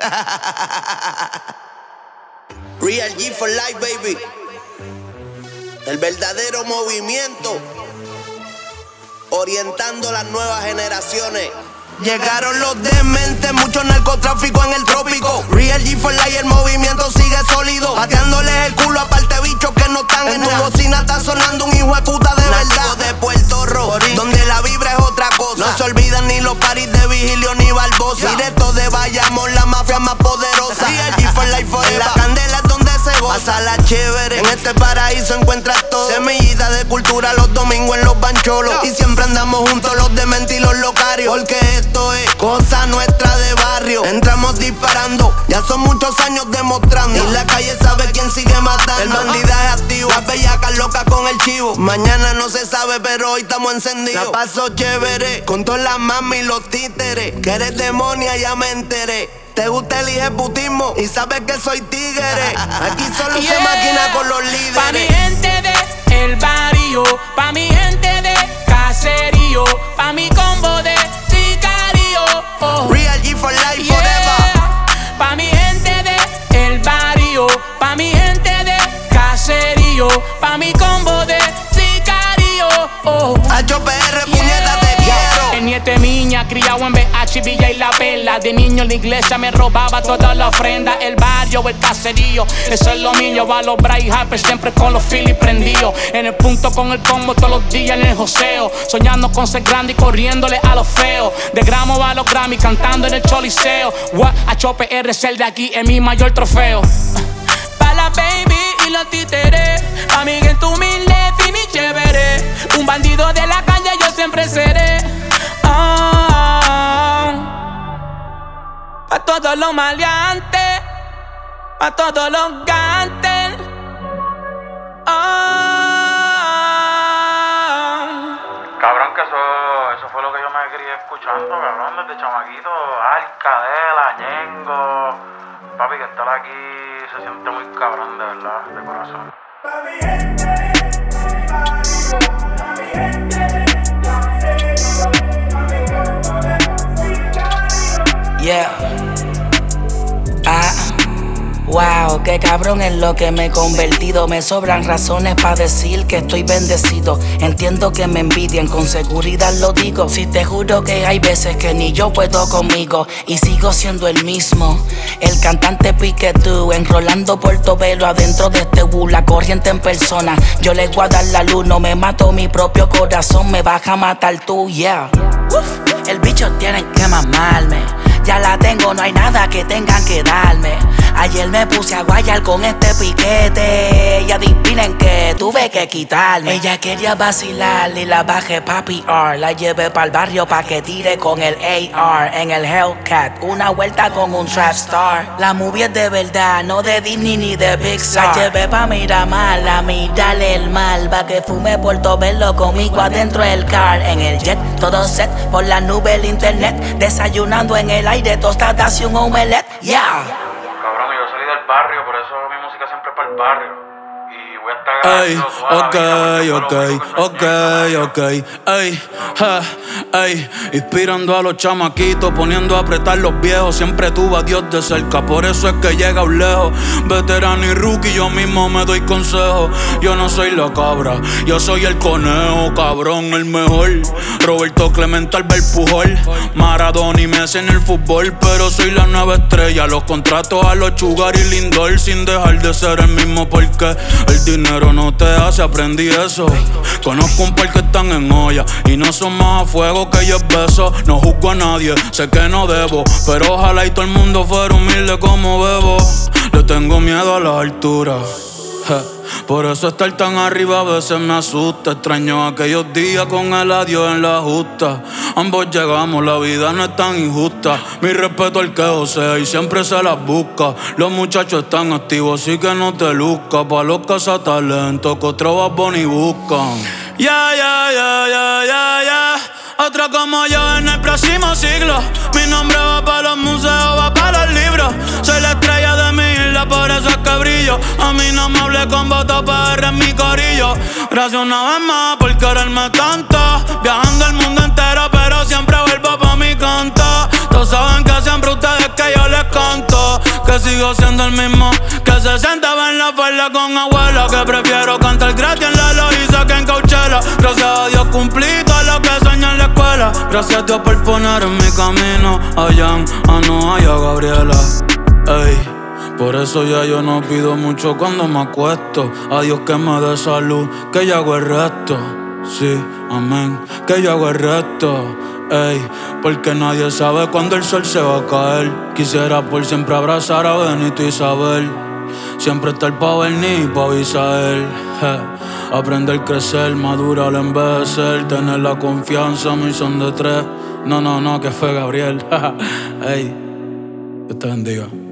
Real G for life, baby. El verdadero movimiento, orientando las nuevas generaciones. Llegaron los dementes, mucho narcotráfico en el trópico. Real G for life, el movimiento sigue sólido. Pateándoles el culo a parte bichos que no están en tu bocina. Está sonando un hijo de puta de verdad. De Puerto Rico, donde la vibra es otra cosa. No se olvidan ni los paris de Vigilio ni Barbosa. Directo de Bayamón, la mafia más poderosa. Real G for life forever. En la candela es donde se goza. Pásala chévere, en este paraíso encuentras todo. Semillita de cultura los domingos en los bancholos. Y siempre andamos juntos los dementes y los locarios. Porque esto es cosa nuestra de barrio. Entramos disparando, ya son muchos años demostrando. Y la calle sabe quién sigue matando. El bandidaje activo, las bellacas locas con el chivo. Mañana no se sabe, pero hoy estamos encendidos. La paso chévere, con todas las mami y los títeres. Que eres demonia, ya me enteré. Te gusta el hijeputismo y sabes que soy tigre. Aquí solo se maquina con los líderes. Pa' mi gente de el barrio, pa' mi gente de caserío, pa' mi combo de sicario. Oh. Real G for life forever. Pa' mi gente de el barrio, pa' mi gente de caserío, pa' mi combo de sicario. Oh. HPR, puñeta, te quiero. El niete miña, criado en BH, Villa y La Perla. De niño en la iglesia me robaba toda la ofrenda. El barrio o el caserío, eso es lo mío. Va a los Bryce Harper siempre con los Phillies prendidos. En el punto con el combo todos los días en el joseo. Soñando con ser grande y corriéndole a los feos. De gramo va a los Grammy cantando en el Choliseo. HPR es el de aquí, es mi mayor trofeo. Pa' la baby y los títeres, pa' mi gente humilde, fin y chévere. Un bandido de la calle yo siempre seré. Pa' todos los maleantes, pa' todos los gantes. Cabrón, que eso fue lo que yo me crié escuchando, cabrón, desde chamaquito. Alcadela, Ñengo. Papi, que estar aquí se siente muy cabrón, de verdad, de corazón. Yeah. Wow, qué cabrón en lo que me he convertido. Me sobran razones para decir que estoy bendecido. Entiendo que me envidian, con seguridad lo digo. Si te juro que hay veces que ni yo puedo conmigo. Y sigo siendo el mismo, el cantante Piquetú, enrolando Portobelo adentro de este la corriente en persona. Yo les voy a dar la luz, no me mato mi propio corazón, me vas a matar tú, yeah. Uf, el bicho tienen que mamarme. Ya la tengo, no hay nada que tengan que darme. Ayer me puse a guayar con este piquete y adivinen que tuve que quitarme. Ella quería vacilar y la bajé pa' PR. La llevé pa'l barrio pa' que tire con el AR en el Hellcat. Una vuelta con un trap star. La movie es de verdad, no de Disney ni de Pixar. La llevé pa' Miramar, a mirarle el mal, pa' que fume Portobelo conmigo adentro del car. En el jet, todo set, por la nube el internet. Desayunando en el aire, tostadas y un omelette, yeah. Cabrón, yo salí del barrio, por eso mi música siempre es para el barrio. Y voy a estar inspirando a los chamaquitos, poniendo a apretar los viejos. Siempre tuve a Dios de cerca, por eso es que llega un lejos. Veterano y rookie, yo mismo me doy consejo. Yo no soy la cabra, yo soy el conejo, cabrón, el mejor. Roberto Clemente, Albert Pujol, Maradona y Messi en el fútbol, pero soy la nueva estrella. Los contratos a los Sugar y Lindor, sin dejar de ser el mismo, porque el dinero no te hace, aprendí eso. Conozco un par que están en olla y no son más a fuego que 10 besos. No juzgo a nadie, sé que no debo, pero ojalá y todo el mundo fuera humilde como Bebo. Le tengo miedo a las alturas, por eso estar tan arriba a veces me asusta. Extraño aquellos días con el adiós en la justa. Ambos llegamos, la vida no es tan injusta. Mi respeto al que josea y siempre se las busca. Los muchachos están activos, así que no te luzcas. Pa' los cazatalentos que otro Bad Bunny buscan. Ya. Otro como yo en el próximo siglo. Mi nombre va para los museos, va para los libros. Soy la estrella de mi isla, por eso es que brillo. A mí no me hablé con voto PR en mi corillo. Gracias una vez más por quererme tanto. Viajando el mundo entero, pero siempre vuelvo pa' mi canto. Todos saben que siempre ustedes que yo les canto. que sigo siendo el mismo que se sentaba en la falda con abuela. Que prefiero cantar gratis en la Loíza que en Coachella. Gracias a Dios cumplí todo lo que soñé en la escuela. Gracias a Dios por poner en mi camino a Jan, a Noah y a Gabriela. Ey, por eso ya yo no pido mucho cuando me acuesto. A Dios que me dé salud, que yo hago el resto. Sí, amén, que yo hago el resto. Ey, porque nadie sabe cuándo el sol se va a caer. Quisiera por siempre abrazar a Benito y Isabel. Siempre estar pa' venir y pa' avisar. Aprender, crecer, madurar, envejecer. Tener la confianza, mi son de tres. No, que fue Gabriel. Ey, Dios te bendiga.